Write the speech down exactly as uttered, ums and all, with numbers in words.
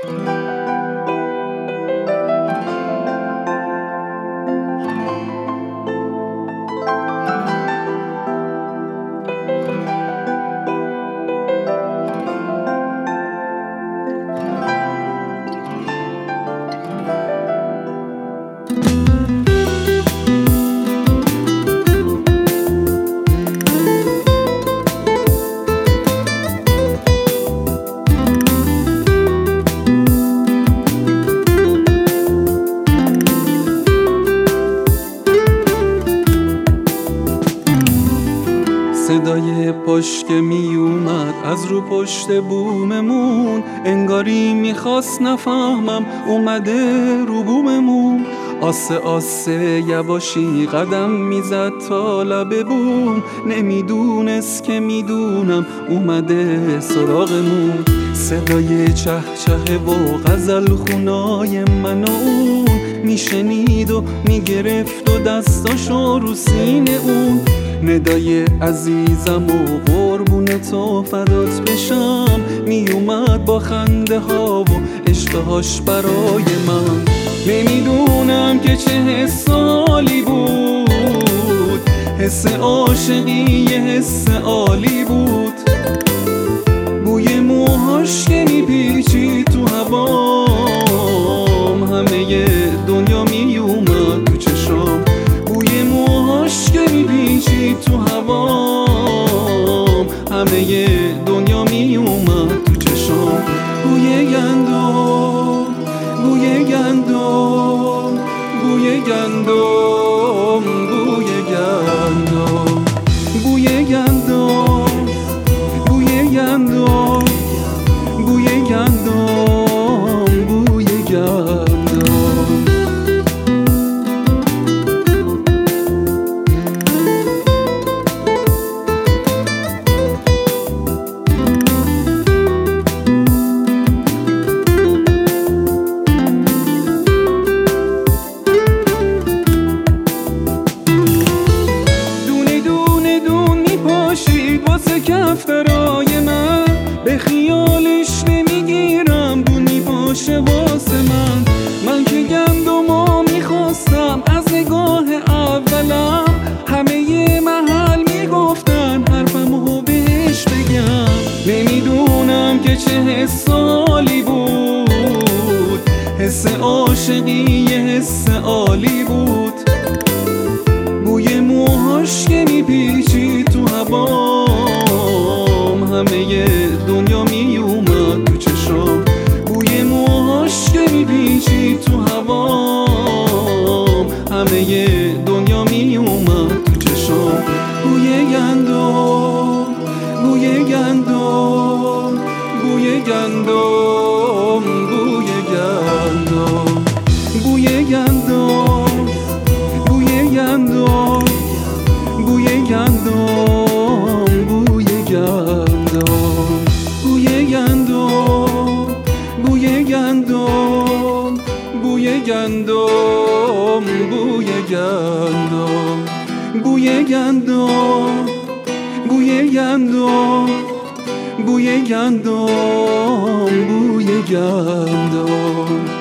صدای پشت می اومد از رو پشت بوممون، انگاری میخواست نفهمم اومده رو بوممون. آسه آسه یواشی قدم میزد تا لب بوم، نمیدونست که میدونم اومده سراغمون. صدای چه چه و غزل خونای من و اون میشنید و میگرفت و دستاشو رو سینه اون. ندای عزیزم و قربون تو فدات بشم، می اومد با خنده ها و اشتهاش برای من. نمیدونم که چه حس عالی بود، حس عاشقی یه حس عالی بود. بوی موهاش که میپیچید تو هوام، همه دنیا می اومد تو چشام. بوی موهاش که میپیچید تو هوام، همه دنیا می اومد تو چشام. بوی گندم، بوی گندم، بوی گندم، بوی گندم، بوی گندم، بوی گندم، بوی گندم، بوی گندم. واسه کفترای من به خیالش نمیگیرم، بونی باشه واسه من. من که گندمو میخواستم از نگاه اولم، همه ی محل میگفتن حرفمو بهش بگم. نمیدونم که چه حس عالی بود، حس عاشقی یه حس عالی بود. بوی موهاش که میپیچید تو هوام، همه دنیا می اومد تو چشام. بوی موهاش که میپیچید تو هوام، همه دنیا می اومد تو چشام. بوی گندم، بوی گندم، بوی گندم، بوی گندم، بوی گندم، بوی گندم، بوی گندم، بوی گندم، بوی گندم، بوی گندم، بوی گندم، بوی گندم، بوی گندم، بوی گندم، بوی گندم، بوی گندم.